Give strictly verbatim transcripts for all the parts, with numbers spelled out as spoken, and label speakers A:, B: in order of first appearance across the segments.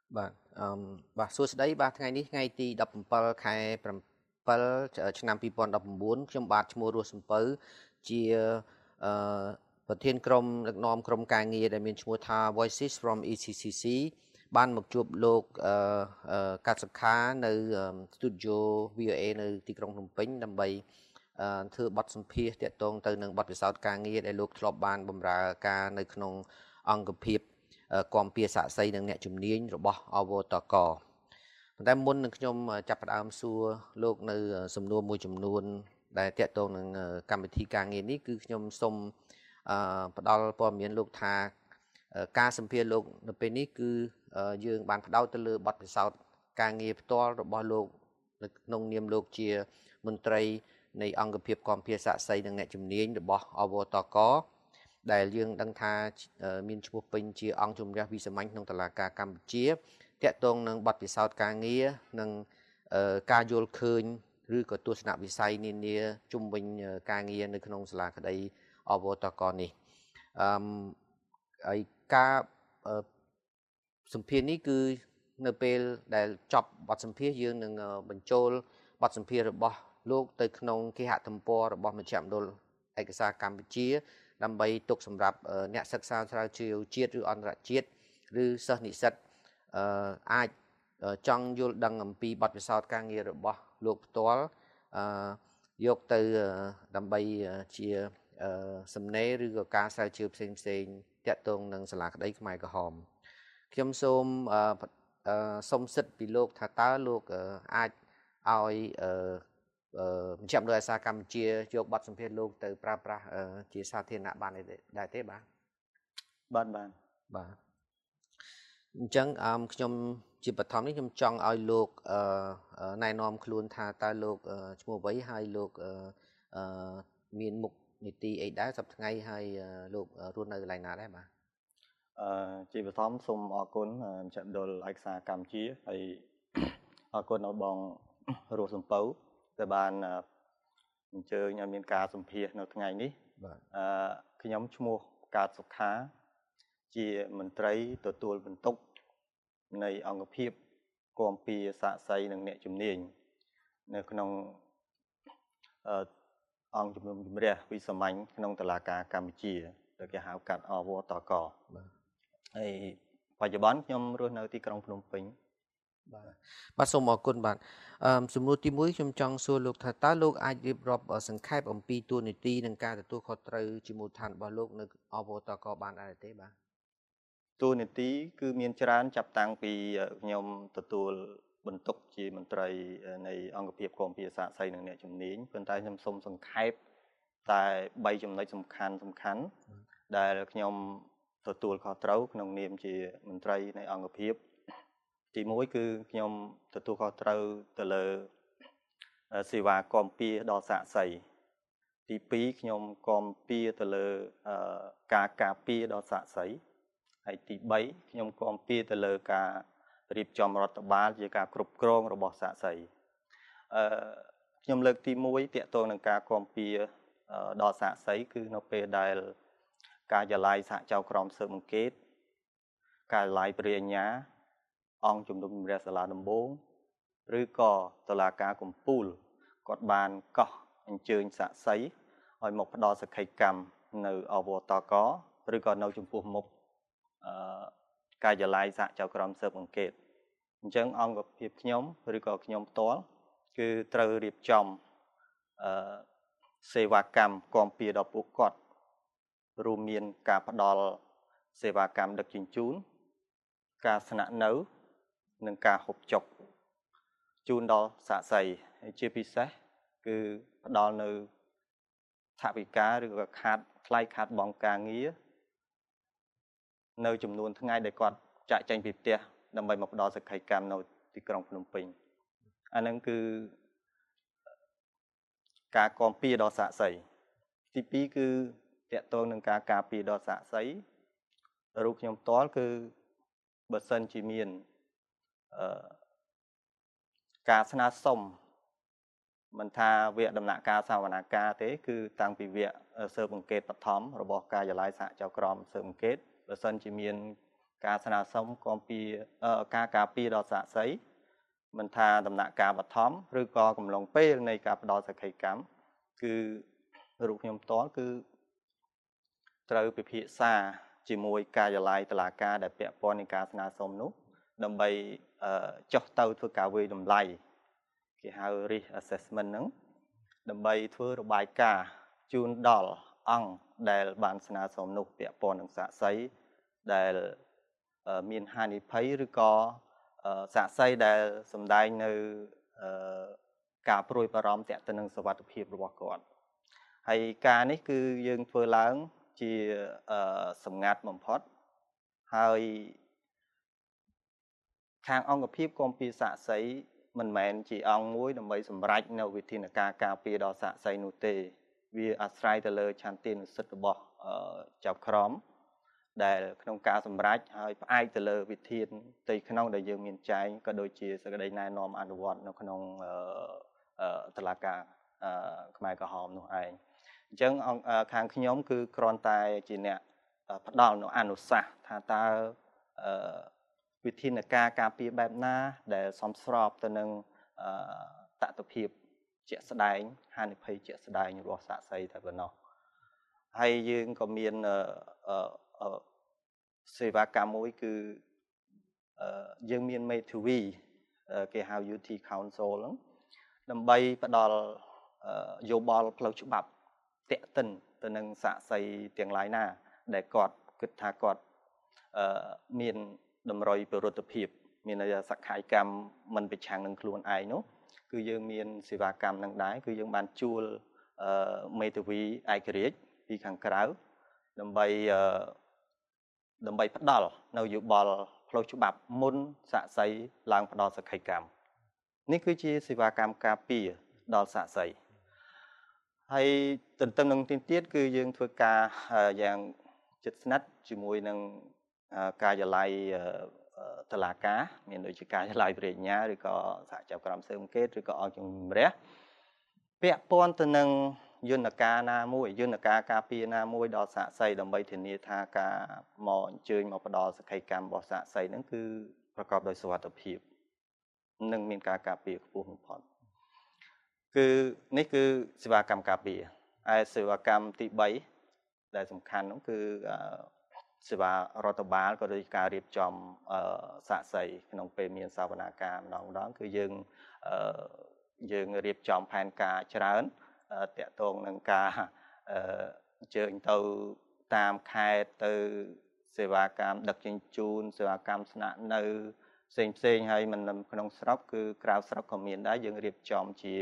A: បាទអឺបាទសួស្តីបាទថ្ងៃនេះថ្ងៃទីដប់ប្រាំbảyខែប្រាំbảyឆ្នាំពីរពាន់ដប់ប្រាំ៩ខ្ញុំបាទឈ្មោះរស់សំពៅជាអឺប្រធានក្រុមដឹកនាំក្រុមការងារដែលមានឈ្មោះថា Voices from អ៊ី ស៊ី ស៊ី ស៊ី បានមកជួបលោកអឺកាត់សខានៅ Studio វី អូ เอ នៅទីក្រុងភ្នំពេញដើម្បីអឺធ្វើបទសម្ភាសន៍ទាក់ទងទៅនឹងបទពិសោធន៍ការងារដែលលោកធ្លាប់បានបម្រើការនៅក្នុងអង្គភាពគំពីសាក់សីនិងអ្នកជំនាញរបស់អវតកប៉ុន្តែមុននឹងខ្ញុំចាប់ផ្ដើមសួរលោកនៅសំណួរមួយចំនួនដែលតាក់ទងនឹងកម្មវិធីការងារនេះគឺខ្ញុំសូមអឺផ្ដល់ព័ត៌មានលោកថាការសម្ភាសន៍លោកនៅពេលនេះគឺយើងបានផ្ដោតទៅលើបទពិសោធន៍ការងារផ្ទាល់របស់លោកនៅក្នុងនាមលោកជាមន្ត្រីនៃអង្គភាពគំពីសាក់សីនិងអ្នកជំនាញរបស់អវតកដែលយើងដឹងថាមានឈ្មោះពេញជាអង្គជំនះវិសាមញ្ញក្នុងតុលាការកម្ពុជាតាក់ទងនឹងបទពិសោធន៍ការងារនិងការយល់ឃើញឬក៏ទស្សនវិស័យនានាជុំវិញការងារនៅក្នុងសាលាក្តីអវតកនេះអឺហើយការសម្ភាសន៍នេះគឺនៅពេលដែលចប់បទសម្ភាសន៍យើងនឹងបញ្ចូលបទសម្ភាសន៍របស់លោកទៅក្នុងគេហទំព័ររបស់មជ្ឈមណ្ឌលឯកសារកម្ពុជាដើម្បីទុកសម្រាប់អ្នកសិក្សាស្រាវជ្រាវជាតិឬអន្តរជាតិឬសិស្សនិស្សិតអាចចង់យល់ដឹងអំពីបទពិសោធន៍ការងាររបស់លោកផ្ទាល់យកទៅដើម្បីជាសំណេរឬក៏ការស្រាវជ្រាវផ្សេងផ្សេងតាក់ទងនឹងសាលាក្តីខ្មែរក្រហមខ្ញុំសូមសុំសិទ្ធិពីលោកថាតើលោកអាចឲ្យមជ្ឈមណ្ឌលឯកសារកម្ពុជាយកបទសម្ភាសន៍លោកទៅប្រើប្រាស់ជាសាធារណៈបានដែរទេបាទ
B: បាទបាទ
A: បាទអញ្ចឹងខ្ញុំជាបឋមនេះខ្ញុំចង់ឲ្យលោកណែនាំខ្លួនថាតើលោកឈ្មោះអ្វីហើយលោកមានមុខនីតិអីដែរសប្តាហ៍ថ្ងៃហើយលោករស់នៅកន្លែងណាដែរបាទ
B: អឺជាបឋមសូមអរគុណមជ្ឈមណ្ឌលឯកសារកម្ពុជាហើយអរគុណដល់បងរស់សំពៅដែលបានអញ្ជើញឲ្យមានការសម្ភាសន៍នៅថ្ងៃនេះ
A: បាទ
B: អឺខ្ញុំឈ្មោះកើតសុខាជាមន្ត្រីទទួលបន្ទុកនៃអង្គភាពគំពីសាក់សីនិងអ្នកជំនាញនៅក្នុងអឺអង្គជំនុំជម្រះវិសាមញ្ញក្នុងតុលាការកម្ពុជាដែលគេហៅកាត់អវតក
A: បាទ
B: ហើយបច្ចុប្បន្នខ្ញុំរស់នៅទីក្រុងភ្នំពេញ
A: បាទបាទសូមអរគុណបាទអឺសំណួរទីមួយខ្ញុំចង់សួរលោកថាតើលោកអាចរៀបរាប់សង្ខេបអំពីតួនាទីនិងការទទួលខុសត្រូវជាមូលដ្ឋានរបស់លោកនៅអវតកបានដែរទេបាទ
B: តួនាទីគឺមានច្រើនចាប់តាំងពីខ្ញុំទទួលបន្ទុកជាមន្ត្រីនៃអង្គភាពគំពីសាក់សីនិងអ្នកជំនាញប៉ុន្តែខ្ញុំសូមសង្ខេបតែបីចំណុចសំខាន់សំខាន់ដែលខ្ញុំទទួលខុសត្រូវក្នុងនាមជាមន្ត្រីនៃអង្គភាពទីមួយគឺខ្ញុំទទួលខុសត្រូវទៅលើសេវាគំពីដល់សាក់សីទីពីរខ្ញុំគំពីទៅលើការការពារដល់សាក់សីហើយទីបីខ្ញុំគំពីទៅលើការរៀបចំរដ្ឋបាលជាការគ្រប់គ្រងរបស់សាក់សីអឺខ្ញុំលើកទីមួយតាក់ទងនឹងការគំពីដល់សាក់សីគឺនៅពេលដែលការិយាល័យសហចៅក្រមស៊ើបអង្កេតការិយាល័យព្រះអញ្ញាអង្គជំនុំជម្រះសាលាដំបងឬក៏តុលាការកំពូលគាត់បានកោះអញ្ជើញសាក់សីឲ្យមកផ្ដល់សក្ខីកម្មនៅអវតកឬក៏នៅចំពោះមុខអឺការិយាល័យសហចៅក្រមស៊ើបអង្កេតអញ្ចឹងអង្គភាពខ្ញុំឬក៏ខ្ញុំផ្ទាល់គឺត្រូវរៀបចំអឺសេវាកម្មគំពីដល់ពួកគាត់រួមមានការផ្ដល់សេវាកម្មដឹកជញ្ជូនការស្នាក់នៅនិងការហូបចុកជូនដល់សាក់សីហើយជាពិសេសគឺផ្ដល់នៅថវិកាឬក៏ខាតថ្លៃខាតបង់ការងារនៅចំនួនថ្ងៃដែលគាត់ចាក់ចែងពីផ្ទះដើម្បីមកផ្ដល់សក្ខីកម្មនៅទីក្រុងភ្នំពេញអាហ្នឹងគឺការគំពីដល់សាក់សីទីពីរគឺតាក់ទងនឹងការការពារដល់សាក់សីរូបខ្ញុំផ្ទាល់គឺបើសិនជាមានអឺការស្នើសុំមិនថាវគ្គដំណាក់កាលសវនកម្មទេគឺតាំងពីវគ្គស៊ើបអង្កេតបឋមរបស់ការិយាល័យសហចៅក្រមស៊ើបអង្កេតបើសិនជាមានការស្នើសុំគាំពៀការការពារដល់សាក្សីមិនថាដំណាក់កាលបឋមឬក៏កំឡុងពេលនៃការផ្ដល់សក្ខីកម្មគឺរូបខ្ញុំផ្ទាល់គឺត្រូវពិភាក្សាជាមួយការិយាល័យតុលាការដែលពាក់ព័ន្ធនឹងការស្នើសុំនោះដើម្បីចុះទៅធ្វើការវិយតម្លៃគេហៅ risk assessment ហ្នឹងដើម្បីធ្វើរបាយការណ៍ជូនដល់អង្គដែលបានស្នើសុំនោះពាក់ព័ន្ធនឹងសាក្សីដែលមានហានិភ័យឬក៏សាក្សីដែលសម្ដែងនៅការព្រួយបារម្ភទាក់ទងនឹងសុវត្ថិភាពរបស់គាត់ហើយការនេះគឺយើងធ្វើឡើងជាសម្ងាត់បំផុតហើយខាងអង្គភាពគាំពៀសាក្សីមិនមែនជាអង្គមួយដើម្បីសម្រេចនៅវិធានការការពារដល់សាក្សីនោះទេវាអាស្រ័យទៅលើឆន្ទានុសិទ្ធិរបស់ចៅក្រមដែលក្នុងការសម្រេចហើយផ្អែកទៅលើវិធានផ្ទៃក្នុងដែលយើងមានចែងក៏ដូចជាសេចក្តីណែនាំអនុវត្តនៅក្នុងតុលាការខ្មែរក្រហមនោះឯងអញ្ចឹងខាងខ្ញុំគឺគ្រាន់តែជាអ្នកផ្ដល់នូវអនុសាសន៍ថាតើវិធានការការពារបែបណាដែលសមស្របទៅនឹងតថភាពជាក់ស្ដែងហានិភ័យជាក់ស្ដែងរបស់សាក្សីតែប៉ុណ្ណោះហើយយើងក៏មានសេវាកម្មមួយគឺយើងមានមេធាវីគេហៅ ยู ที Council ហ្នឹងដើម្បីផ្ដល់យោបល់ផ្លូវច្បាប់តាក់ទិនទៅនឹងសាក្សីទាំងឡាយណាដែលគាត់គិតថាគាត់មានតម្រុយប្រវត្តិភាពមានសក្ខីកម្មមិនប្រឆាំងនឹងខ្លួនឯងនោះគឺយើងមានសេវាកម្មនឹងដែរគឺយើងបានជួលមេធាវីឯករាជ្យពីខាងក្រៅដើម្បីដើម្បីផ្ដល់នៅយោបល់ផ្លូវច្បាប់មុនសាក្សីឡើងផ្ដល់សក្ខីកម្មនេះគឺជាសេវាកម្មការពារដល់សាក្សីហើយទន្ទឹមនឹងទីទៀតគឺយើងធ្វើការយ៉ាងជិតស្និទ្ធជាមួយនឹងការិយាល័យតុលាការមានដូចជាការិយាល័យព្រះញ្ញាឬក៏សហជីពក្រមស៊ើបអង្កេតឬក៏អង្គជំរះពាក់ព័ន្ធទៅនឹងយន្តការណាមួយយន្តការការពារណាមួយដល់សាក្សីដើម្បីធានាថាការមកអញ្ជើញមកផ្ដល់សក្ខីកម្មរបស់សាក្សីហ្នឹងគឺប្រកបដោយសុវត្ថិភាពនិងមានការការពារខ្ពស់បំផុតគឺនេះគឺសេវាកម្មការពារហើយសេវាកម្មទីបីដែលសំខាន់នោះគឺសេវារដ្ឋបាលក៏ដូចការរៀបចំសាក្សីក្នុងពេលមានសវនាការម្ដងម្ដងគឺយើងយើងរៀបចំផែនការច្រើនតាក់ទងនឹងការអញ្ជើញទៅតាមខេត្តទៅសេវាកម្មដឹកជញ្ជូនសេវាកម្មស្នាក់នៅផ្សេងផ្សេងហើយមិនក្នុងស្រុកគឺក្រៅស្រុកក៏មានដែរយើងរៀបចំជា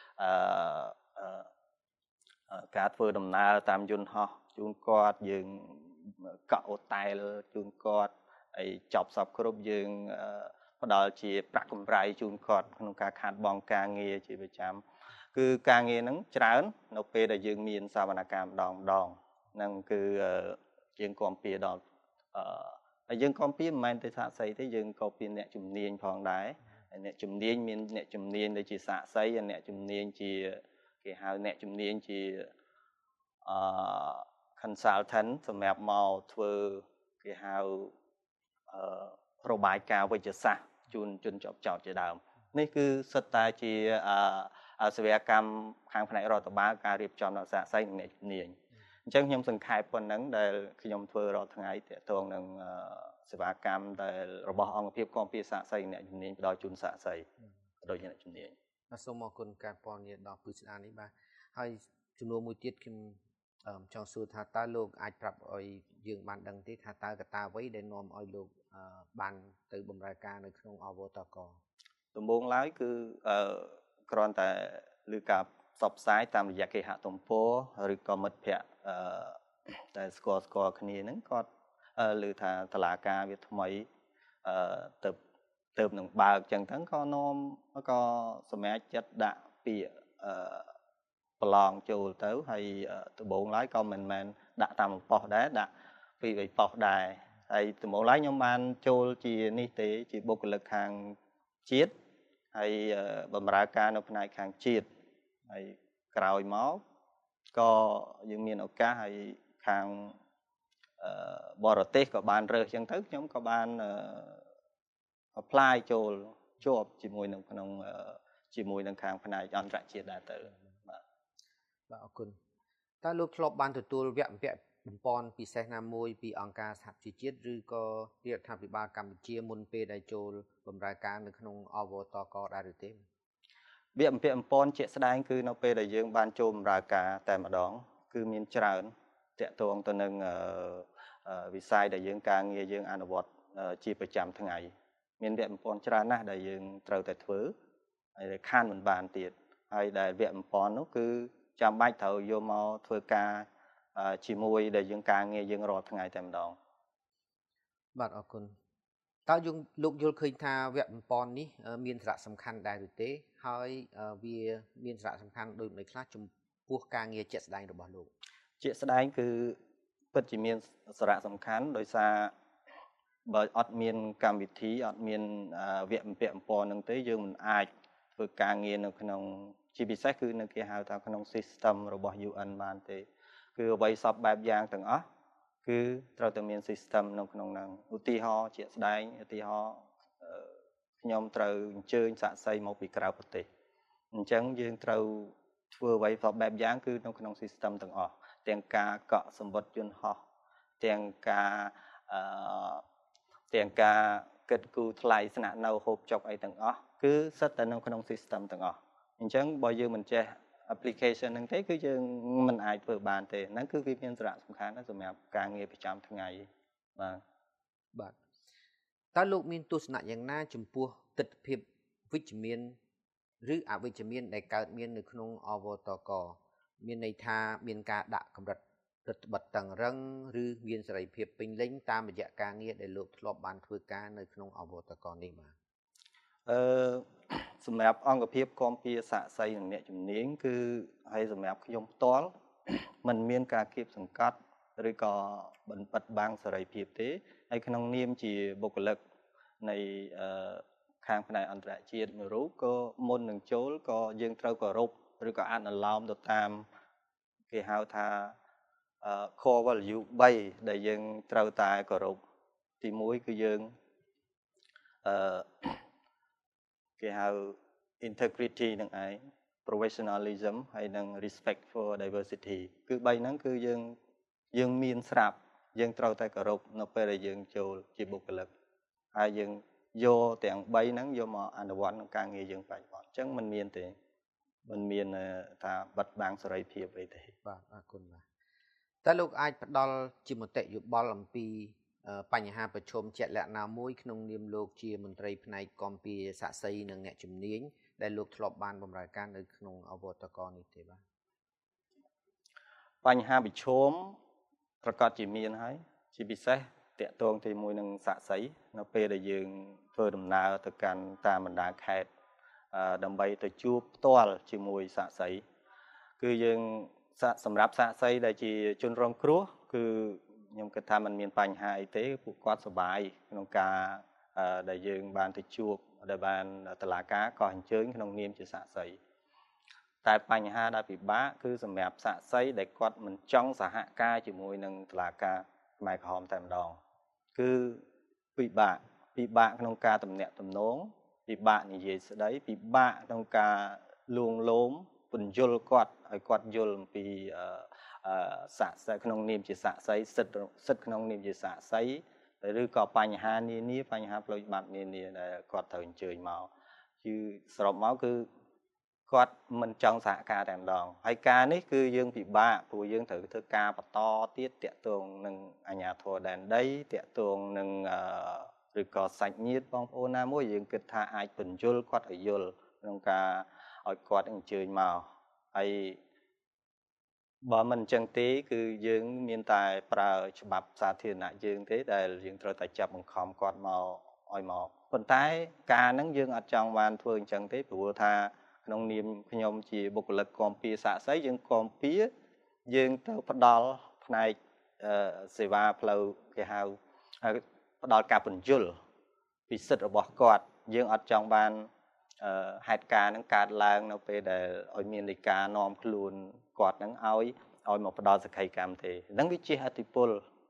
B: ការធ្វើដំណើរតាមយន្តហោះជូនគាត់យើងកក់អូតែលជូនគាត់ហើយចប់សពគ្រប់យើងផ្ដល់ជាប្រាក់កម្រៃជូនគាត់ក្នុងការខាតបង់ការងារជាប្រចាំគឺការងារហ្នឹងច្រើននៅពេលដែលយើងមានសវនកម្មម្ដងម្ដងហ្នឹងគឺយើងគាំពៀដល់ហើយយើងគាំពៀមិនមែនតែសាក្សីទេយើងក៏មានអ្នកជំនាញផងដែរហើយអ្នកជំនាញមានអ្នកជំនាញដូចជាសាក្សីហើយអ្នកជំនាញជាគេហៅអ្នកជំនាញជាអឺ consultant សម្រាប់មកធ្វើគេហៅអឺរបាយការណ៍វិទ្យាសាស្ត្រជូនជនជាប់ចោតជាដើមនេះគឺសិតតែជាអសេវាកម្មខាងផ្នែករដ្ឋបាលការរៀបចំដល់សាក្សីនិងអ្នកជំនាញអញ្ចឹងខ្ញុំសង្ខេបប៉ុណ្ណឹងដែលខ្ញុំធ្វើរាល់ថ្ងៃទាក់ទងនឹងសេវាកម្មដែលរបស់អង្គភាពគាំពៀសាក្សីអ្នកជំនាញផ្ដល់ជូនសាក្សីដោយអ្នកជំនាញ
A: សូមអរគុណការព័ត៌មានដល់ពឹស្ដារនេះបាទហើយចំនួនមួយទៀតខ្ញុំចង់សួរថាតើលោកអាចប្រាប់ឲ្យយើងបានដឹងទេថាតើកត្តាអ្វីដែលនាំឲ្យលោកបានទៅបម្រើការនៅក្នុងអវតក
B: ដំបូងឡើយគឺគ្រាន់តែលើការផ្សព្វផ្សាយតាមរយៈគេហទំព័រឬក៏មិត្តភ័ក្តិដែលស្គាល់ស្គាល់គ្នាហ្នឹងគាត់ឮថាតឡាការវាថ្មីទៅទៅនឹងបើកអញ្ចឹងហ្នឹងក៏នាំក៏សម្រាប់ចិត្តដាក់ពាក្យប្រឡងចូលទៅហើយដំបូងឡើយក៏មិនមែនដាក់តាមប៉ុស្តិ៍ដែរដាក់ពីរបីប៉ុស្តិ៍ដែរហើយដំបូងឡើយខ្ញុំបានចូលជានេះទេជាបុគ្គលិកខាងជាតិហើយបម្រើការនៅផ្នែកខាងជាតិហើយក្រោយមកក៏យើងមានឱកាសហើយខាងបរទេសក៏បានរើសចឹងទៅខ្ញុំក៏បាន apply ចូលជាប់ជាមួយនឹងក្នុងជាមួយនឹងខាងផ្នែកអន្តរជាតិដែរទៅបាទ
A: បាទអរគុណតើលោកធ្លាប់បានទទួលវគ្គបំពាក់បំពន់ពិសេសណាមួយពីអង្គការសហជីវជាតិឬក៏រដ្ឋាភិបាលកម្ពុជាមុនពេលដែលចូលបម្រើការនៅក្នុងអវតកដែរឬទេ
B: វគ្គបំពាក់បំពន់ជាក់ស្ដែងគឺនៅពេលដែលយើងបានចូលបម្រើការតែម្ដងគឺមានច្រើនតាក់ទងទៅនឹងវិស័យដែលយើងការងារយើងអនុវត្តជាប្រចាំថ្ងៃមានវគ្គបំពន់ច្រើនណាស់ដែលយើងត្រូវតែធ្វើហើយខានមិនបានទៀតហើយដែលវគ្គបំពន់នោះគឺចាំបាច់ត្រូវយកមកធ្វើការជាមួយដែលយើងការងារយើងរាល់ថ្ងៃតែម្ដង
A: បាទអរគុណតើយើងលោកយល់ឃើញថាវគ្គបំពន់នេះមានសារៈសំខាន់ដែរឬទេហើយវាមានសារៈសំខាន់ដូចនៃខ្លះចំពោះការងារជាក់ស្ដែងរបស់លោក
B: ជាក់ស្ដែងគឺពិតជាមានសារៈសំខាន់ដោយសារបើអត់មានកម្មវិធីអត់មានវគ្គបំពាក់បំពន់នឹងទេយើងមិនអាចធ្វើការងារនៅក្នុងជាពិសេសគឺនៅគេហៅថាក្នុង system របស់ U N បានទេគឺអ្វីសពបែបយ៉ាងទាំងអស់គឺត្រូវតែមាន system នៅក្នុងហ្នឹងឧទាហរណ៍ជាក់ស្ដែងឧទាហរណ៍ខ្ញុំត្រូវអញ្ជើញសាក្សីមកពីក្រៅប្រទេសអញ្ចឹងយើងត្រូវធ្វើអ្វីសពបែបយ៉ាងគឺនៅក្នុង system ទាំងអស់ទាំងការកក់សម្បត្តិយន្តហោះទាំងការអឺទាំងការគិតគូរថ្លៃស្នាក់នៅហូបចុកអីទាំងអស់គឺសិតតែនៅក្នុង system ទាំងអស់អញ្ចឹងបើយើងមិនចេះ application ហ្នឹងទេគឺយើងមិនអាចធ្វើបានទេហ្នឹងគឺវាមានសារៈសំខាន់ណាស់សម្រាប់ការងារប្រចាំថ្ងៃបាទ
A: បាទតើលោកមានទស្សនៈយ៉ាងណាចំពោះទស្សនវិជ្ជាវិជ្ជមានឬអវិជ្ជមានដែលកើតមាននៅក្នុងអវតកមានន័យថាមានការដាក់កម្រិតរដ្ឋបတ်តឹងរឹងឬមានសេរីភាពពេញលេញតាមរយៈការងារដែលលោកធ្លាប់បានធ្វើការនៅក្នុងអវតកនេះបាទ
B: អឺសម្រាប់អង្គភាពគាំពៀសាក់សីនិងអ្នកជំនាញគឺហើយសម្រាប់ខ្ញុំផ្ទាល់มันមានការគៀបសង្កត់ឬក៏បន្បិទបាំងសេរីភាពទេហើយក្នុងនាមជាបុគ្គលិកនៃអឺខាងផ្នែកអន្តរជាតិមួយរូបក៏មុននឹងចូលក៏យើងត្រូវគោរពឬក៏អនុលោមទៅតាមគេហៅថាcore value 3ដែលយើងត្រូវតែគោរពទីមួយគឺយើងអឺគេហៅ integrity នឹងឯង professionalism ហើយនិង respect for diversity គឺបីហ្នឹងគឺយើងយើងមានស្រាប់យើងត្រូវតែគោរពនៅពេលដែលយើងចូលជាបុគ្គលិកហើយយើងយកទាំងបីហ្នឹងយកមកអនុវត្តក្នុងការងារយើងបច្ចុប្បន្នអញ្ចឹងมันមានទេมันមានថាបិទបាំងសេរីភាពអីទេ
A: បាទអរគុណបាទតើលោកអាចផ្ដល់ជាមតិយោបល់អំពីបញ្ហាប្រឈមជាក់លាក់ណាមួយក្នុងនាមលោកជាមន្ត្រីផ្នែកគាំពៀសាក់សីនិងអ្នកជំនាញដែលលោកធ្លាប់បានបម្រើការនៅក្នុងអវតកនេះទេបាទ
B: បញ្ហាប្រឈមប្រកាសជាមានហើយជាពិសេសតាក់ទងជាមួយនឹងសាក់សីនៅពេលដែលយើងធ្វើដំណើរទៅកាន់តាមបណ្ដាខេត្តដើម្បីទៅជួបផ្ទាល់ជាមួយសាក់សីគឺយើងសម្រាប់សាក់សីដែលជាជនរងគ្រោះគឺខ្ញុំគិតថាมันមានបញ្ហាអីទេពួកគាត់សប្បាយក្នុងការដែលយើងបានទៅជួបដែលបានតុលាការក៏អញ្ជើញក្នុងនាមជាសាក់សីតែបញ្ហាដែលពិបាកគឺសម្រាប់សាក់សីដែលគាត់មិនចង់សហការជាមួយនឹងតុលាការខ្មែរក្រហមតែម្ដងគឺពិបាកពិបាកក្នុងការទំនាក់ទំនងពិបាកនិយាយស្ដីពិបាកក្នុងការលួងលោមពន្យល់គាត់ឲ្យគាត់យល់អំពីសាក់សីក្នុងនាមជាសាក់សីសិទ្ធិសិទ្ធិក្នុងនាមជាសាក់សីឬក៏បញ្ហានានាបញ្ហាផ្លូវច្បាប់នានាដែលគាត់ត្រូវអញ្ជើញមកគឺសរុបមកគឺគាត់មិនចង់សហការតែម្ដងហើយការនេះគឺយើងពិបាកព្រោះយើងត្រូវធ្វើការបន្តទៀតតាក់ទងនឹងអាជ្ញាធរដែនដីតាក់ទងនឹងឬក៏សាច់ញាតិបងប្អូនណាមួយយើងគិតថាអាចបញ្យល់គាត់ឲ្យយល់ក្នុងការឲ្យគាត់អញ្ជើញមកហើយបើមិនអញ្ចឹងទេគឺយើងមានតែប្រើច្បាប់សាធារណៈយើងទេដែលយើងត្រូវតែចាប់បង្ខំគាត់មកឲ្យមកប៉ុន្តែការហ្នឹងយើងអត់ចង់បានធ្វើអញ្ចឹងទេព្រោះថាក្នុងនាមខ្ញុំជាបុគ្គលិកគាំពៀសាក់សីយើងគាំពៀយើងទៅផ្ដល់ផ្នែកសេវាផ្លូវគេហៅផ្ដល់ការពន្យល់ពីសិទ្ធិរបស់គាត់យើងអត់ចង់បានហេតុការណ៍ហ្នឹងកើតឡើងនៅពេលដែលឲ្យមានលេខានាំខ្លួនគាត់ហ្នឹងឲ្យឲ្យមកផ្ដល់សក្ខីកម្មទេហ្នឹងវាជាអតិពល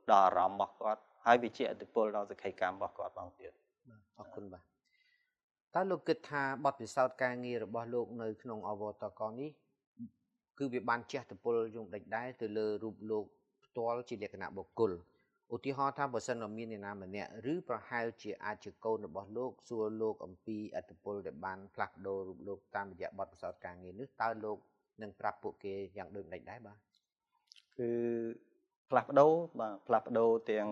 B: ដល់អារម្មណ៍របស់គាត់ហើយវាជាឥទ្ធិពលដល់សក្ខីកម្មរបស់គាត់ផងទៀត
A: អរគុណបាទតើលោកគិតថាបទពិសោធន៍ការងាររបស់លោកនៅក្នុងអវតកនេះគឺវាបានជះឥទ្ធិពលយ៉ាងដូចម្តេចដែរទៅលើរូបលោកផ្ទាល់ជាលក្ខណៈបុគ្គលឧទាហរណ៍ថាបើសិនមកមានអ្នកណាម្នាក់ឬប្រហែលជាអាចជាកូនរបស់លោកសួរលោកអំពីឥទ្ធិពលដែលបានផ្លាស់ប្ដូររូបលោកតាមរយៈបទពិសោធន៍ការងារនេះតើលោកនឹងប្រាប់ពួកគេយ៉ាងដូចម្តេចដែរបាទ
B: គឺផ្លាស់ប្ដូរបាទផ្លាស់ប្ដូរទាំង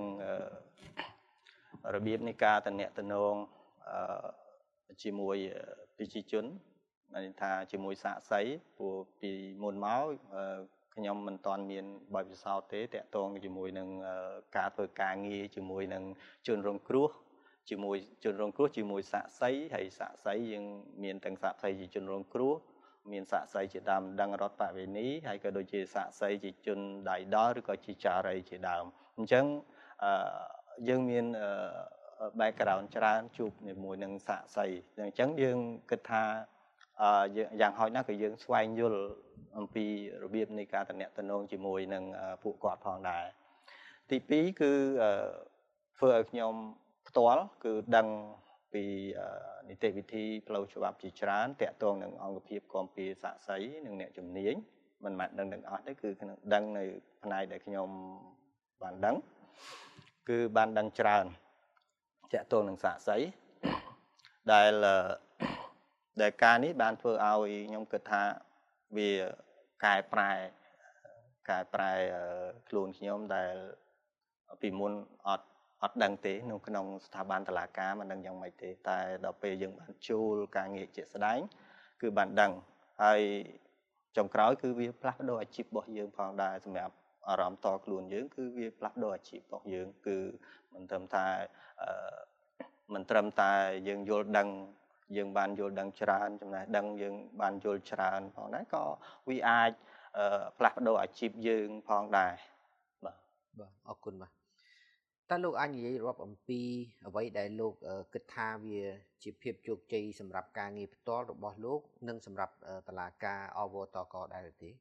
B: របៀបនៃការតំណែងតំណងជាមួយប្រជាជនមានន័យថាជាមួយសាក្សីព្រោះពីមុនមកខ្ញុំមិនទាន់មានបទពិសោធន៍ទេតាក់ទងជាមួយនឹងការធ្វើការងារជាមួយនឹងជនរងគ្រោះជាមួយជនរងគ្រោះជាមួយសាក្សីហើយសាក្សីយើងមានទាំងសាក្សីជាជនរងគ្រោះមានសាក្សីជាដើមដឹងរដ្ឋបវេនីហើយក៏ដូចជាសាក្សីជាជនដៃដល់ឬក៏ជាចារីជាដើមអញ្ចឹងអឺយើងមាន background ច្រើនជួបជាមួយនឹងសាក្សីអញ្ចឹងយើងគិតថាអឺយ៉ាងហោចណាស់ក៏យើងស្វែងយល់អំពីរបៀបនៃការតំណែងតំណងជាមួយនឹងពួកគាត់ផងដែរទីពីរគឺធ្វើឲ្យខ្ញុំផ្ទាល់គឺដឹងពីនីតិវិធីផ្លូវច្បាប់ជាច្រើនតាក់ទងនឹងអង្គភាពគាំពារសាក្សីនិងអ្នកជំនាញមិនមែនដឹងទាំងអស់ទេគឺខ្ញុំដឹងនៅផ្នែកដែលខ្ញុំបានដឹងគឺបានដឹងច្រើនតាក់ទងនឹងសាក្សីដែលដែលការនេះបានធ្វើឲ្យខ្ញុំគិតថាវាកែប្រែកែប្រែខ្លួនខ្ញុំដែលពីមុនអត់អត់ដឹងទេនៅក្នុងស្ថាប័នតុលាការមិនដឹងយ៉ាងម៉េចទេតែដល់ពេលយើងបានជួលការងារជាក់ស្ដែងគឺបានដឹងហើយចុងក្រោយគឺវាផ្លាស់ប្ដូរអាជីពរបស់យើងផងដែរសម្រាប់អារម្មណ៍តខ្លួនយើងគឺវាផ្លាស់ប្ដូរអាជីពរបស់យើងគឺមិនត្រឹមតែអឺមិនត្រឹមតែយើងយល់ដឹងយើងបានយល់ដឹងច្រើនចំណេះដឹងយើងបានយល់ច្រើនផងដែរក៏វាអាចផ្លាស់ប្ដូរអាជីពយើងផងដែរបាទ
A: បាទអរគុណបាទតើលោកអាចនិយាយរាប់អំពីអ្វីដែលលោកគិតថាវាជាភាពជោគជ័យសម្រាប់ការងារផ្ទាល់របស់លោកនិងសម្រាប់តុលាការអវតកដែរទេ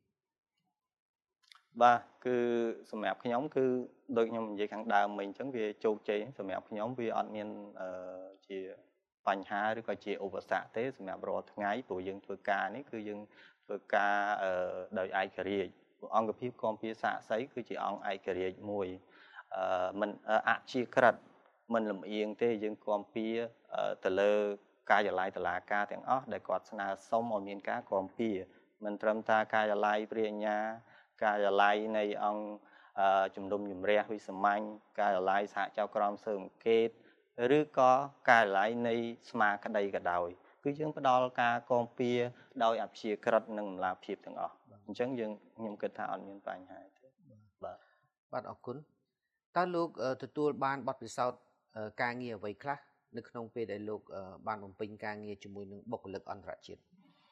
B: បាទគឺសម្រាប់ខ្ញុំគឺដូចខ្ញុំនិយាយខាងដើមមិញអញ្ចឹងវាជោគជ័យសម្រាប់ខ្ញុំវាអត់មានជាបញ្ហាឬក៏ជាឧបសគ្គទេសម្រាប់រាល់ថ្ងៃព្រោះយើងធ្វើការនេះគឺយើងធ្វើការដោយឯករាជ្យអង្គភាពគាំពារសាក្សីគឺជាអង្គឯករាជ្យមួយអឺមិនអជាក្រិតមិនលំអៀងទេយើងគាំពារទៅលើការិយាល័យតុលាការទាំងអស់ដែលគាត់ស្នើសុំឲ្យមានការគាំពារមិនត្រឹមតែការិយាល័យព្រះអញ្ញាការិយាល័យនៃអង្គជំនុំជម្រះវិសាមញ្ញការិយាល័យសហចៅក្រមស៊ើបអង្កេតឬក៏ការិយាល័យនៃស្មារតីក៏ដោយគឺយើងផ្ដល់ការគាំពារដោយអព្យាក្រឹតនិងតម្លាភាពទាំងអស់អញ្ចឹងយើងខ្ញុំគិតថាអត់មានបញ្ហាទេបាទ
A: បាទអរគុណតើលោកទទួលបានបទពិសោធន៍ការងារអ្វីខ្លះនៅក្នុងពេលដែលលោកបានបំពេញការងារជាមួយនឹងបុគ្គលិកអន្តរជាតិ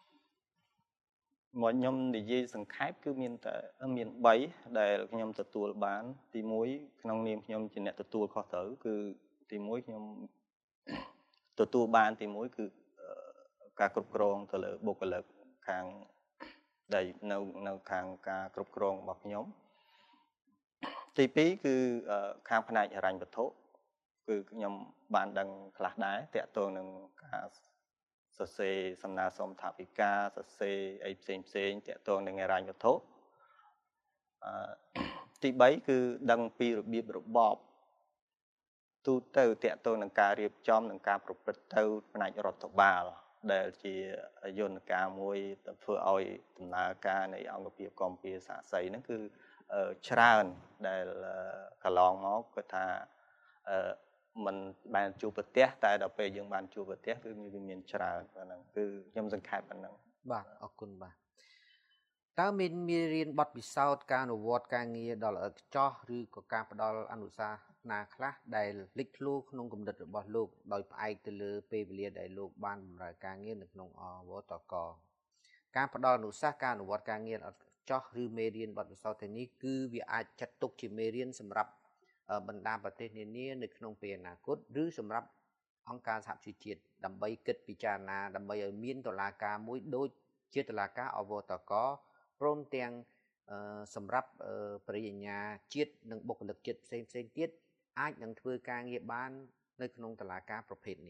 B: មកខ្ញុំនិយាយសង្ខេបគឺមានតែមានបីដែលខ្ញុំទទួលបានទីមួយក្នុងនាមខ្ញុំជាអ្នកទទួលខុសត្រូវគឺទីមួយខ្ញុំទទួលបានទីមួយគឺការគ្រប់គ្រងទៅលើបុគ្គលិកខាងដែលនៅនៅខាងការគ្រប់គ្រងរបស់ខ្ញុំទីពីរគឺខាងផ្នែកហិរញ្ញវត្ថុគឺខ្ញុំបានដឹងខ្លះដែរតាក់ទងនឹងការសរសេរសំណើសុំថវិកាសរសេរអីផ្សេងផ្សេងតាក់ទងនឹងហិរញ្ញវត្ថុអឺទីបីគឺដឹងពីរបៀបរបបទូទៅតាក់ទងនឹងការរៀបចំនិងការប្រព្រឹត្តទៅផ្នែករដ្ឋបាលដែលជាយន្តការមួយធ្វើឲ្យដំណើរការនៃអង្គភាពគាំពារសាក្សីហ្នឹងគឺច្រើនដែលកន្លងមកគាត់ថាអឺមិនបានជួបប្រទះតែដល់ពេលយើងបានជួបប្រទះគឺវាមានច្រើនហ្នឹងគឺខ្ញុំសង្ខេបប៉ុណ្ណឹង
A: បាទអរគុណបាទតើមានមេរៀនបទពិសោធន៍ការអនុវត្តការងារដល់ល្អិតខ្ចោះឬក៏ការផ្ដល់អនុសាសនាខ្លះដែលលេចធ្លោក្នុងគំនិតរបស់លោកដោយផ្អែកទៅលើពេលវេលាដែលលោកបានបម្រើការងារនៅក្នុងអវតកការផ្ដល់អនុសាសន៍ការអនុវត្តការងារល្អិតខ្ចោះឬមេរៀនបទពិសោធន៍ទាំងនេះគឺវាអាចចាត់ទុកជាមេរៀនសម្រាប់បណ្ដាប្រទេសនានានៅក្នុងពេលអនាគតឬសម្រាប់អង្គការសហជីវជាតិដើម្បីគិតពិចារណាដើម្បីឲ្យមានតុលាការមួយដូចជាតុលាការអវតកព្រមទាំងសម្រាប់បរិញ្ញាជាតិនិងបុគ្គលិកជាតិផ្សេងផ្សេងទៀតអាចនឹងធ្វើការងារបាននៅក្នុងតុលាការប្រភេទនេះ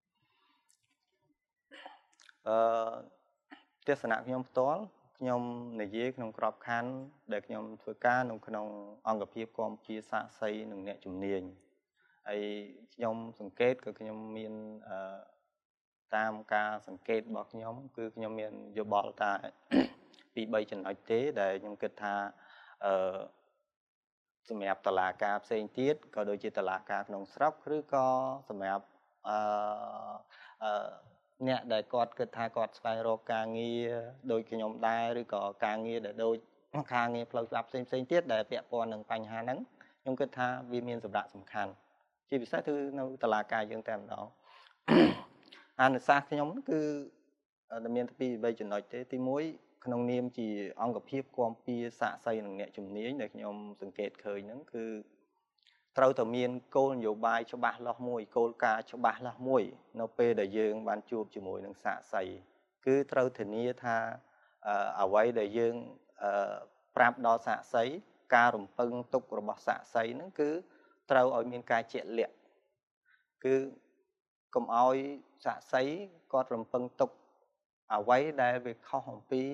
B: អឺទស្សនៈខ្ញុំផ្ទាល់ខ្ញុំនិយាយក្នុងក្របខ័ណ្ឌដែលខ្ញុំធ្វើការនៅក្នុងអង្គភាពគាំពារសាក្សីនិងអ្នកជំនាញហើយខ្ញុំសង្កេតក៏ខ្ញុំមានអឺតាមការសង្កេតរបស់ខ្ញុំគឺខ្ញុំមានយោបល់ថាពីរបីចំណុចទេដែលខ្ញុំគិតថាអឺសម្រាប់តុលាការផ្សេងទៀតក៏ដូចជាតុលាការក្នុងស្រុកឬក៏សម្រាប់អឺអឺអ្នកដែលគាត់គិតថាគាត់ស្វែងរកការងារដូចខ្ញុំដែរឬក៏ការងារដែលដូចការងារផ្លូវច្បាប់ផ្សេងផ្សេងទៀតដែលពាក់ព័ន្ធនឹងបញ្ហាហ្នឹងខ្ញុំគិតថាវាមានសម្រាប់សំខាន់ជាពិសេសគឺនៅតុលាការយើងតែម្ដងអនុសាសន៍ខ្ញុំគឺតែមានពីរបីចំណុចទេទីមួយក្នុងនាមជាអង្គភាពគាំពារសាក្សីនិងអ្នកជំនាញដែលខ្ញុំសង្កេតឃើញហ្នឹងគឺត្រូវតែមានគោលនយោបាយច្បាស់លាស់មួយគោលការណ៍ច្បាស់លាស់មួយនៅពេលដែលយើងបានជួបជាមួយនឹងសាក្សីគឺត្រូវធានាថាអ្វីដែលយើងប្រាប់ដល់សាក្សីការរំពឹងទុករបស់សាក្សីហ្នឹងគឺត្រូវឲ្យមានការជាក់លាក់គឺកុំឲ្យសាក្សីគាត់រំពឹងទុកអ្វីដែលវាខុសអំពី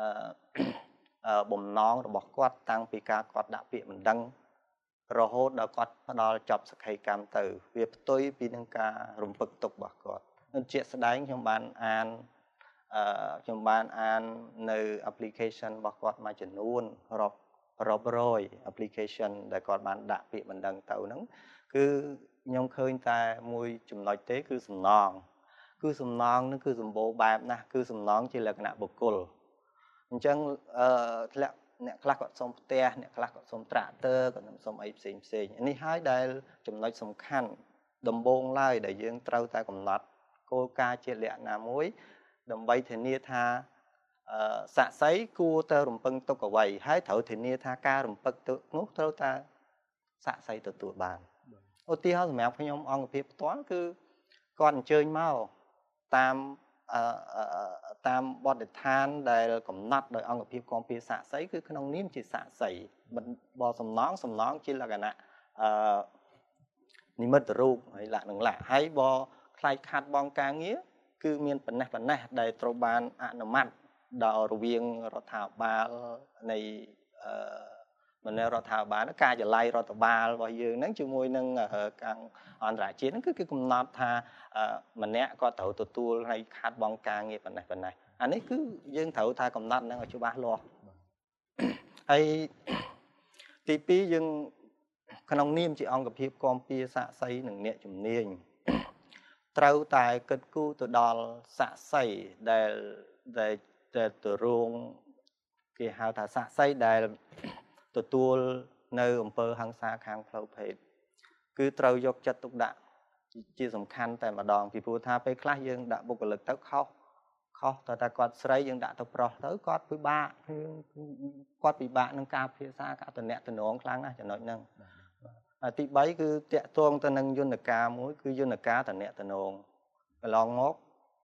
B: បំណងរបស់គាត់តាំងពីការគាត់ដាក់ពាក្យមិនដឹងរហូតដល់គាត់ផ្ដល់ចប់សក្ខីកម្មទៅវាផ្ទុយពីនឹងការរំពឹងទុករបស់គាត់នឹងជាក់ស្ដែងខ្ញុំបានអានអឺខ្ញុំបានអាននៅ application របស់គាត់មួយចំនួនរាប់រាប់រយ application ដែលគាត់បានដាក់ពាក្យមិនដឹងទៅហ្នឹងគឺខ្ញុំឃើញតែមួយចំណុចទេគឺសំណងគឺសំណងនឹងគឺសម្បូរបែបណាស់គឺសំណងជាលក្ខណៈបុគ្គលអញ្ចឹងអឺធ្លាក់អ្នកខ្លះគាត់សុំផ្ទះអ្នកខ្លះគាត់សុំត្រាក់ទ័រគាត់សុំអីផ្សេងផ្សេងនេះហើយដែលចំណុចសំខាន់ដំបូងឡើយដែលយើងត្រូវតែកំណត់គោលការណ៍ជាលក្ខណៈមួយដើម្បីធានាថាអឺសាក្សីគួរទៅរំពឹងទុកអ្វីហើយត្រូវធានាថាការរំពឹងទុកនោះត្រូវតែសាក្សីទទួលបានឧទាហរណ៍សម្រាប់ខ្ញុំអង្គភាពផ្ទាល់គឺគាត់អញ្ជើញមកតាមអឺតាមបទដ្ឋានដែលកំណត់ដោយអង្គភាពគាំពារសាក្សីគឺក្នុងនាមជាសាក្សីបើសំណងសំណងជាលក្ខណៈអឺនិមិត្តរូបហើយលក្ខនឹងលក្ខហើយបើខ្លាចខាត់បងការងារគឺមានប៉ុណ្ណេះប៉ុណ្ណេះដែលត្រូវបានអនុម័តដល់រវាងរដ្ឋាភិបាលនៃអឺមន្ត្រីរដ្ឋាភិបាលការចល័យរដ្ឋបាលរបស់យើងហ្នឹងជាមួយនឹងខាងអន្តរជាតិហ្នឹងគឺគេកំណត់ថាម្នាក់គាត់ត្រូវទទួលហើយខាត់បងការងារប៉ុណ្ណេះប៉ុណ្ណេះអានេះគឺយើងត្រូវថាកំណត់ហ្នឹងឲ្យច្បាស់លាស់ហើយទីពីរយើងក្នុងនាមជាអង្គភាពគាំពារសាក្សីនិងអ្នកជំនាញត្រូវតែគិតគូរទៅដល់សាក្សីដែលដែលទៅរងគេហៅថាសាក្សីដែលទទួលនៅអំពើហិង្សាខាងផ្លូវភេទគឺត្រូវយកចិត្តទុកដាក់ជាសំខាន់តែម្ដងពីព្រោះថាពេលខ្លះយើងដាក់បុគ្គលិកទៅខុសខុសតែតែគាត់ស្រីយើងដាក់ទៅប្រុសទៅគាត់ពិបាកគាត់ពិបាកនឹងការភាសាការតំណែងតំណងខ្លាំងណាស់ចំណុចហ្នឹងទីបីគឺតាក់ទងទៅនឹងយន្តការមួយគឺយន្តការតំណែងតំណងកន្លងមក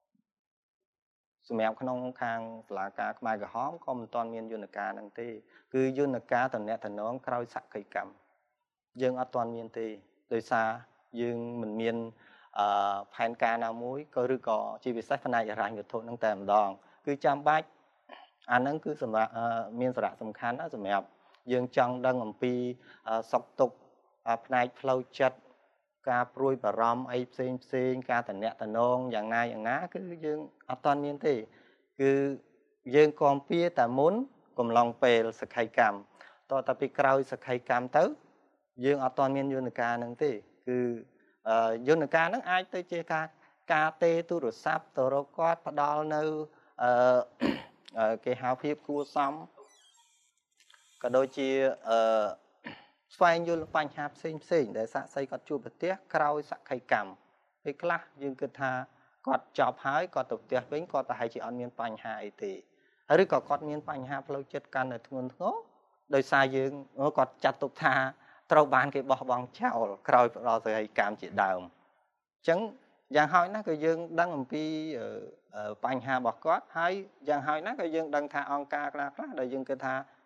B: សម្រាប់ក្នុងខាងសាលាការខ្មែរក្រហមក៏មិនទាន់មានយន្តការហ្នឹងទេគឺយន្តការតំណែងតំណងក្រោយសក្ខីកម្មយើងអត់ទាន់មានទេដោយសារយើងមិនមានអឺផែនការណាមួយក៏ឬក៏ជាពិសេសផ្នែកហិរញ្ញវត្ថុហ្នឹងតែម្ដងគឺចាំបាច់អាហ្នឹងគឺសម្រាប់មានសារៈសំខាន់ណាស់សម្រាប់យើងចង់ដឹងអំពីសុខទុក្ខផ្នែកផ្លូវចិត្តការព្រួយបារម្ភអីផ្សេងផ្សេងការតំណែងតំណងយ៉ាងណាយ៉ាងណាគឺយើងអត់ទាន់មានទេគឺយើងគាំពារតែមុនកំឡុងពេលសក្ខីកម្មតទៅពីក្រោយសក្ខីកម្មទៅយើងអត់ទាន់មានយន្តការហ្នឹងទេគឺយន្តការហ្នឹងអាចទៅជាការការទេទូរស័ព្ទទៅរកគាត់ផ្ដល់នៅអឺគេហៅភាពគួរសមក៏ដូចជាអឺស្វែងយល់បញ្ហាផ្សេងផ្សេងដែលសាក្សីគាត់ជួបប្រទះក្រោយសក្ខីកម្មពេលខ្លះយើងគិតថាគាត់ចប់ហើយគាត់ទៅផ្ទះវិញគាត់ប្រហែលជាអត់មានបញ្ហាអីទេឬក៏គាត់មានបញ្ហាផ្លូវចិត្តកាន់តែធ្ងន់ធ្ងរដោយសារយើងគាត់ចាត់ទុកថាត្រូវបានគេបោះបង់ចោលក្រោយផ្ដល់សក្ខីកម្មជាដើមអញ្ចឹងយ៉ាងហោចណាស់ក៏យើងដឹងអំពីបញ្ហារបស់គាត់ហើយយ៉ាងហោចណាស់ក៏យើងដឹងថាអង្គការខ្លះខ្លះដែលយើងគិតថា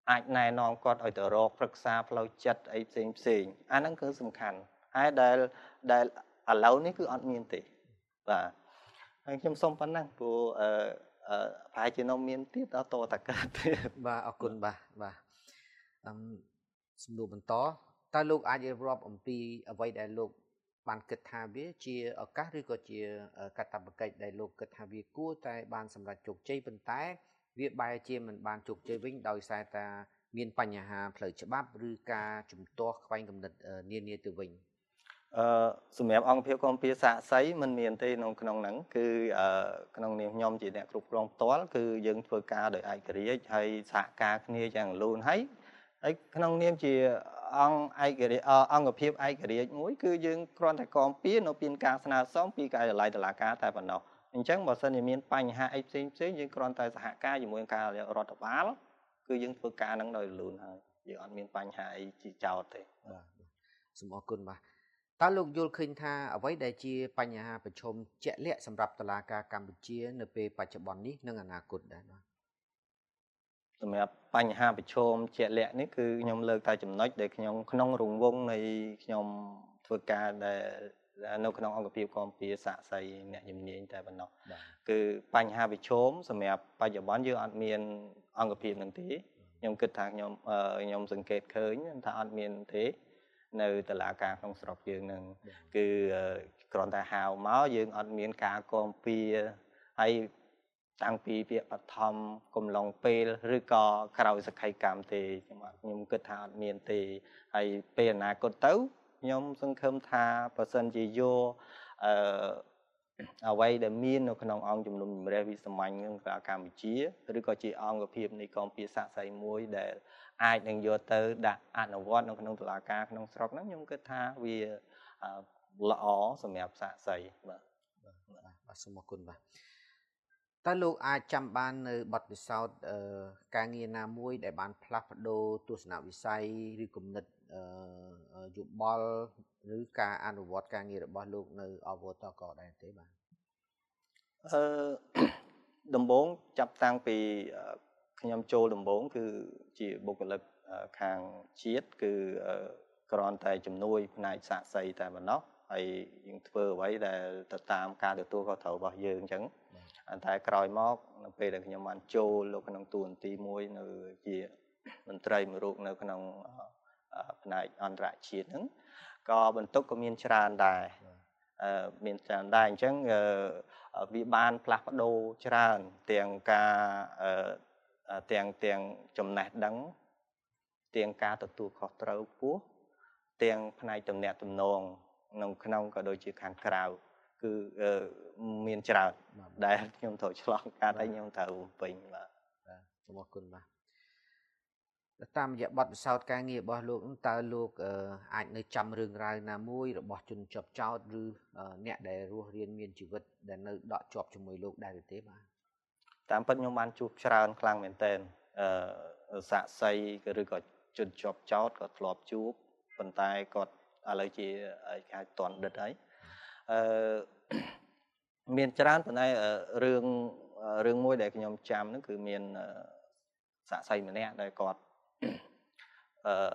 B: អាចណែនាំគាត់ឲ្យទៅរកប្រឹក្សាផ្លូវចិត្តអីផ្សេងផ្សេងអាហ្នឹងគឺសំខាន់ហើយដែលដែលឥឡូវនេះគឺអត់មានទេបាទហើយខ្ញុំសូមប៉ុណ្ណឹងព្រោះអឺអឺប្រហែលជានៅមានទៀតដល់តតកើតទៀត
A: បាទអរគុណបាទបាទអឹមសំណួរបន្តតើលោកអាចរៀបរាប់អំពីអ្វីដែលលោកបានគិតថាវាជាឱកាសឬក៏ជាកាតព្វកិច្ចដែលលោកគិតថាវាគួរតែបានសម្រេចជោគជ័យប៉ុន្តែវាបែរជាមិនបានជោគជ័យវិញដោយសារតែមានបញ្ហាផ្លូវច្បាប់ឬការជំទាស់ខ្វែងគំនិតនានាទៅវិញ
B: អឺសម្រាប់អង្គភាពគម្ពីរសាក្សីមិនមានទេក្នុងក្នុងហ្នឹងគឺអឺក្នុងនាមខ្ញុំជាអ្នកគ្រប់គ្រងផ្ទាល់គឺយើងធ្វើការដោយឯករាជ្យហើយសហការគ្នាយ៉ាងលូនហើយហើយក្នុងនាមជាអង្គឯករាជ្យអង្គភាពឯករាជ្យមួយគឺយើងគ្រាន់តែគម្ពីរនៅពីការស្នើសុំពីការិយាល័យតុលាការតែប៉ុណ្ណោះអញ្ចឹងបើសិនជាមានបញ្ហាអីផ្សេងផ្សេងយើងគ្រាន់តែសហការជាមួយការិយាល័យរដ្ឋបាលគឺយើងធ្វើការហ្នឹងដោយលូនហើយយើងអត់មានបញ្ហាអីជាចោតទេ
A: បាទសូមអរគុណបាទតើលោកយល់ឃើញថាអ្វីដែលជាបញ្ហាប្រឈមជាក់លាក់សម្រាប់តុលាការកម្ពុជានៅពេលបច្ចុប្បន្ននេះនិងអនាគតដែរបាទ
B: សម្រាប់បញ្ហាប្រឈមជាក់លាក់នេះគឺខ្ញុំលើកតែចំណុចដែលខ្ញុំក្នុងរង្វង់នៃខ្ញុំធ្វើការដែលនៅក្នុងអង្គភាពគម្ពីរសាក្សីអ្នកជំនាញតែប៉ុណ្ណោះគឺបញ្ហាប្រឈមសម្រាប់បច្ចុប្បន្នយើងអត់មានអង្គភាពនឹងទេខ្ញុំគិតថាខ្ញុំខ្ញុំសង្កេតឃើញថាអត់មានទេនៅតុលាការក្នុងស្រុកយើងនឹងគឺគ្រាន់តែហៅមកយើងអត់មានការគម្ពីរហើយតាំងពីពាក្យបឋមកំឡុងពេលឬក៏ក្រោយសក្ខីកម្មទេខ្ញុំគិតថាអត់មានទេហើយពេលអនាគតទៅខ្ញុំសង្ឃឹមថាបើសិនជាយកអឺអ្វីដែលមាននៅក្នុងអង្គជំនុំជម្រះវិសាមញ្ញក្នុងកម្ពុជាឬក៏ជាអង្គភាពនៃគម្ពីរសាក្សីមួយដែលអាចនឹងយកទៅដាក់អនុវត្តនៅក្នុងតុលាការក្នុងស្រុកហ្នឹងខ្ញុំគិតថាវាល្អសម្រាប់សាក្សីបាទ
A: បាទសូមអរគុណបាទតើលោកអាចចាំបាននៅបទពិសោធន៍ការងារណាមួយដែលបានផ្លាស់ប្ដូរទស្សនវិស័យឬគំនិតយោបល់ឬការអនុវត្តការងាររបស់លោកនៅអវតកដែរទេបាទ
B: អឺដំបូងចាប់តាំងពីខ្ញុំចូលដំបូងគឺជាបុគ្គលិកខាងជាតិគឺគ្រាន់តែជំនួយផ្នែកសាក្សីតែប៉ុណ្ណោះហើយយើងធ្វើអ្វីដែលទៅតាមការទទួលខុសត្រូវរបស់យើងអញ្ចឹងតែក្រោយមកនៅពេលដែលខ្ញុំបានចូលនៅក្នុងតួនាទីមួយនៅជាមន្ត្រីមួយរូបនៅក្នុងផ្នែកអន្តរជាតិហ្នឹងក៏បន្ទុកក៏មានច្រើនដែរអឺមានច្រើនដែរអញ្ចឹងវាបានផ្លាស់ប្ដូរច្រើនទាំងការទាំងទាំងចំណេះដឹងទាំងការទទួលខុសត្រូវខ្ពស់ទាំងផ្នែកទំនាក់ទំនងក្នុងក្នុងក៏ដូចជាខាងក្រៅគឺមានច្រើនដែលខ្ញុំត្រូវឆ្លងកាត់ហើយខ្ញុំត្រូវពេញបាទ
A: សូមអរគុណបាទតាមរយៈបទពិសោធន៍ការងាររបស់លោកតើលោកអាចនៅចាំរឿងរ៉ាវណាមួយរបស់ជនជាប់ចោតឬអ្នកដែលរស់រានមានជីវិតដែលនៅដកជាប់ជាមួយលោកដែរទេបាទ
B: តាមពិតខ្ញុំបានជួបច្រើនខ្លាំងមែនទែនអឺសាក្សីឬក៏ជនជាប់ចោតក៏ធ្លាប់ជួបប៉ុន្តែគាត់ឥឡូវជាគេតន់ដិតហើយអឺមានច្រើនប៉ុន្តែរឿងរឿងមួយដែលខ្ញុំចាំហ្នឹងគឺមានសាក្សីម្នាក់ដែលគាត់អឺ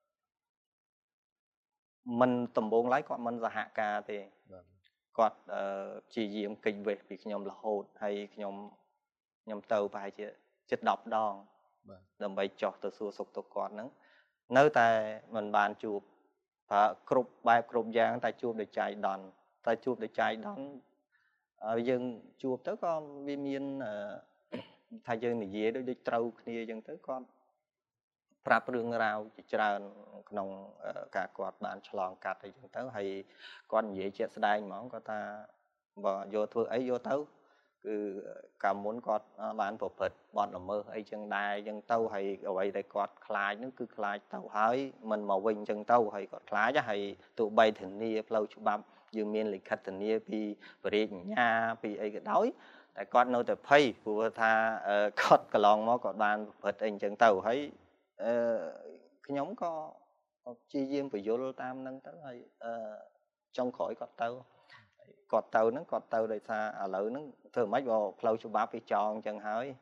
B: មិនដំបងឡើយគាត់មិនសហការទេគាត់ព្យាយាមគេចវេះពីខ្ញុំរហូតហើយខ្ញុំខ្ញុំទៅប្រហែលជាជិតដប់ដងដើម្បីចោះទៅសួរសុខទុក្ខគាត់ហ្នឹងនៅតែមិនបានជួបប្រើគ្រប់បែបគ្រប់យ៉ាងតែជួបដោយចៃដន្យតែជួបដោយចៃដន្យយើងជួបទៅក៏វាមានថាយើងនិយាយដូចដូចត្រូវគ្នាអញ្ចឹងទៅគាត់ប្រាប់រឿងរ៉ាវជាច្រើនក្នុងការគាត់បានឆ្លងកាត់អីចឹងទៅហើយគាត់និយាយជាក់ស្ដែងហ្មងគាត់ថាបើយកធ្វើអីយកទៅគឺកាលមុនគាត់បានប្រព្រឹត្តបទល្មើសអីចឹងដែរអញ្ចឹងទៅហើយអ្វីដែលគាត់ខ្លាចហ្នឹងគឺខ្លាចទៅហើយមិនមកវិញអញ្ចឹងទៅហើយគាត់ខ្លាចហើយទោះបីធានាផ្លូវច្បាប់យើងមានលិខិតធានាពីបរិយាញ្ញាពីអីក៏ដោយតែគាត់នៅតែភ័យព្រោះថាគាត់កន្លងមកគាត់បានប្រព្រឹត្តអីអញ្ចឹងទៅហើយអឺខ្ញុំក៏ព្យាយាមបញ្យល់តាមហ្នឹងទៅហើយអឺចុងក្រោយគាត់ទៅគាត់ទៅហ្នឹងគាត់ទៅដោយសារឥឡូវហ្នឹងធ្វើមិនខ្មិចបើផ្លូវច្បាប់វាចងអញ្ចឹងហើយ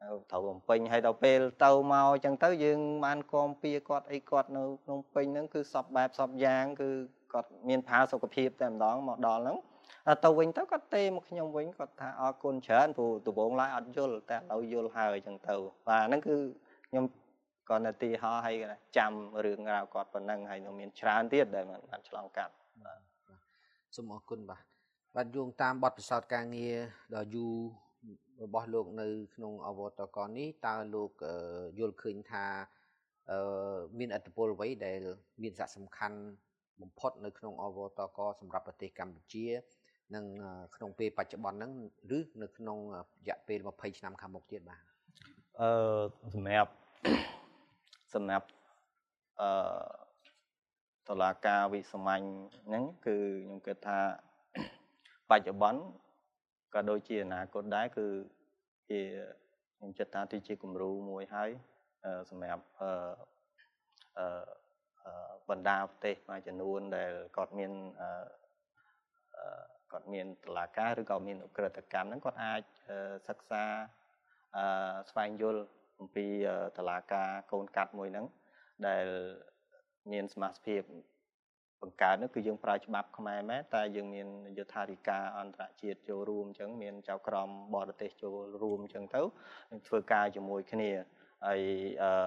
B: ត្រូវបំពេញហើយដល់ពេលទៅមកអញ្ចឹងទៅយើងបានគំពីគាត់អីគាត់នៅក្នុងពេញហ្នឹងគឺសពបែបសពយ៉ាងគឺគាត់មានផាសុខភាពតែម្ដងមកដល់ហ្នឹងទៅវិញទៅគាត់ទេមកខ្ញុំវិញគាត់ថាអរគុណច្រើនព្រោះដំបូងឡើយអត់យល់តែឥឡូវយល់ហើយអញ្ចឹងទៅបាទហ្នឹងគឺខ្ញុំគាត់នៅទីហោហើយចាំរឿងរ៉ាវគាត់ប៉ុណ្ណឹងហើយនឹងមានច្រើនទៀតដែលបានឆ្លងកាត់បាទ
A: សូមអរគុណបាទបាទយោងតាមបទពិសោធន៍ការងារដ៏យូររបស់លោកនៅក្នុងអវតកនេះតើលោកយល់ឃើញថាមានឥទ្ធិពលអ្វីដែលមានសារៈសំខាន់បំផុតនៅក្នុងអវតកសម្រាប់ប្រទេសកម្ពុជានិងក្នុងពេលបច្ចុប្បន្នហ្នឹងឬនៅក្នុងរយៈពេលยี่สิบឆ្នាំខាងមុខទៀតបាទ
B: អឺសម្រាប់សម្រាប់អឺតុលាការវិសាមញ្ញហ្នឹងគឺខ្ញុំគិតថាបច្ចុប្បន្នក៏ដូចជាអនាគតដែរគឺជាខ្ញុំគិតថាទីជាគំរូមួយហើយសម្រាប់អឺអឺបណ្ដាប្រទេសមួយចំនួនដែលគាត់មានអឺគាត់មានតុលាការឬក៏មានឧក្រិដ្ឋកម្មហ្នឹងគាត់អាចសិក្សាអឺស្វែងយល់អំពីតុលាការកូនកាត់មួយហ្នឹងដែលមានសមាជិកបង្កើតនោះគឺយើងប្រើច្បាប់ខ្មែរមែនតែយើងមានយុទ្ធាធិការអន្តរជាតិចូលរួមអញ្ចឹងមានចៅក្រមបរទេសចូលរួមអញ្ចឹងទៅធ្វើការជាមួយគ្នាហើយអឺ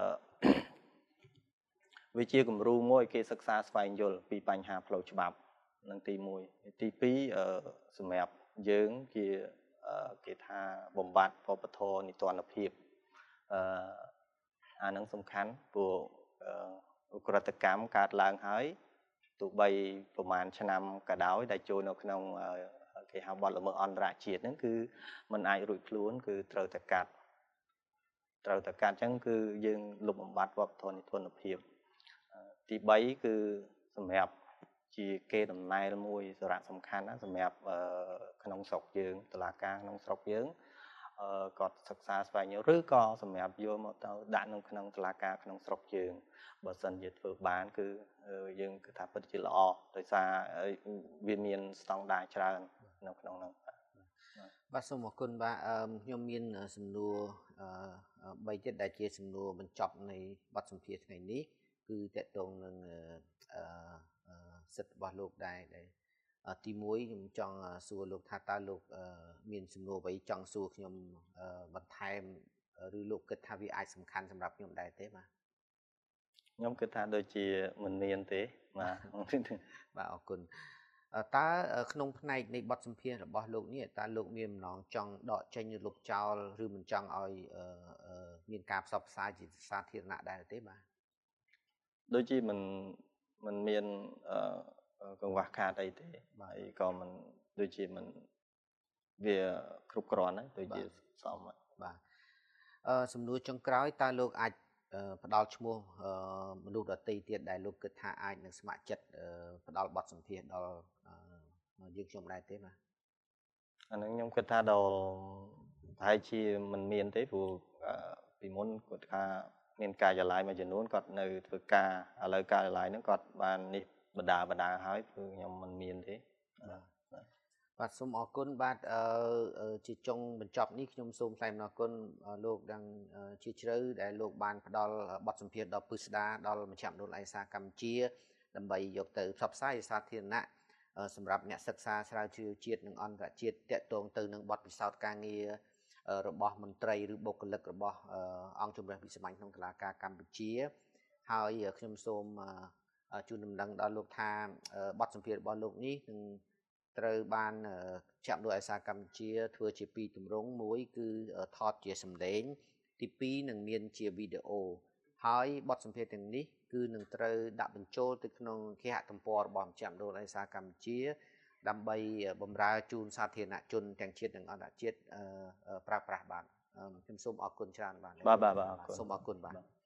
B: វាជាគំរូមួយគេសិក្សាស្វែងយល់ពីបញ្ហាផ្លូវច្បាប់នឹងទីមួយទីពីរអឺសម្រាប់យើងជាគេថាបំបត្តិវប្បធម៌នីតិរដ្ឋភាពអឺអានឹងសំខាន់ព្រោះឧក្រិដ្ឋកម្មកើតឡើងហើយទោះបីប្រហែលឆ្នាំក៏ដោយដែលចូលនៅក្នុងគេហៅបទល្មើសអន្តរជាតិហ្នឹងគឺมันអាចរួចខ្លួនគឺត្រូវតែកាត់ត្រូវតែកាត់អញ្ចឹងគឺយើងលុបបំបត្តិវប្បធម៌នីតិរដ្ឋភាពទីបីគឺសម្រាប់ជាគេដំណើរមួយសារៈសំខាន់ណាសម្រាប់ក្នុងស្រុកយើងតុលាការក្នុងស្រុកយើងគាត់សិក្សាស្វែងយល់ឬក៏សម្រាប់យកមកទៅដាក់នៅក្នុងតុលាការក្នុងស្រុកយើងបើសិនជាធ្វើបានគឺយើងគឺថាពិតជាល្អដោយសារវាមានស្តង់ដារច្រើននៅក្នុងនោះ
A: បាទសូមអរគុណបាទខ្ញុំមានសំណួរបីទៀតដែលជាសំណួរបញ្ចប់នៃបទសម្ភាសន៍ថ្ងៃនេះគឺតកតងនឹងសិទ្ធិរបស់លោកដែរដែលទីមួយខ្ញុំចង់សួរលោកថាតើលោកមានសំណួរអ្វីចង់សួរខ្ញុំបន្ថែមឬលោកគិតថាវាអាចសំខាន់សម្រាប់ខ្ញុំដែរទេបាទ
B: ខ្ញុំគិតថាដូចជាមិនមានទេបាទ
A: បាទអរគុណតើក្នុងផ្នែកនៃបទសម្ភាសន៍របស់លោកនេះតើលោកមានបំណងចង់ដកចេញឬលុបចោលឬមិនចង់ឲ្យមានការផ្សព្វផ្សាយជាសាធារណៈដែរទេបាទ
B: ដូចជាមិនមិនមានកង្វះខាតអីទេហើយក៏មិនដូចជាមិនវាគ្រប់គ្រាន់ដែរដូចជាសម
A: បាទអឺសំណួរចុងក្រោយតើលោកអាចផ្ដល់ឈ្មោះមនុស្សដទៃទៀតដែលលោកគិតថាអាចនឹងស្ម័គ្រចិត្តផ្ដល់បទសម្ភាសន៍ដល់យើងខ្ញុំដែរទេបាទ
B: អានឹងខ្ញុំគិតថាដល់ប្រហែលជាមិនមានទេព្រោះពីមុនគាត់ថាមានការិយាល័យមួយចំនួនគាត់នៅធ្វើការឥឡូវការិយាល័យហ្នឹងគាត់បាននេះបដាបដាហើយគឺខ្ញុំមិនមានទេ
A: បាទសូមអរគុណបាទជាចុងបញ្ចប់នេះខ្ញុំសូមថ្លែងអំណរគុណលោកទាំងជាជ្រៅដែលលោកបានផ្ដល់បទសម្ភាសន៍ដ៏ពិស្ដារដល់មជ្ឈមណ្ឌលឯកសារកម្ពុជាដើម្បីយកទៅផ្សព្វផ្សាយសាធារណៈសម្រាប់អ្នកសិក្សាស្រាវជ្រាវជាតិនិងអន្តរជាតិតាក់ទងទៅនឹងបទពិសោធន៍ការងាររបស់មន្ត្រីឬបុគ្គលិករបស់អង្គជំរះវិសាមញ្ញក្នុងតុលាការកម្ពុជាហើយខ្ញុំសូមជូនដំណឹងដល់លោកថាបទសម្ភាសន៍របស់លោកនេះនឹងត្រូវបានមជ្ឈមណ្ឌលឯកសារកម្ពុជាធ្វើជាពីរទម្រង់មួយគឺថតជាសំឡេងទីពីរនឹងមានជាវីដេអូហើយបទសម្ភាសន៍ទាំងនេះគឺនឹងត្រូវដាក់បញ្ចូលទៅក្នុងគេហទំព័ររបស់មជ្ឈមណ្ឌលឯកសារកម្ពុជាដើម្បីបម្រើជូនសាធារណជនទាំងជាតិនិងអន្តរជាតិប្រើប្រាស់បានខ្ញុំសូមអរគុណច្រើនបាទ
B: បាទបាទ
A: សូមអរគុណបាទ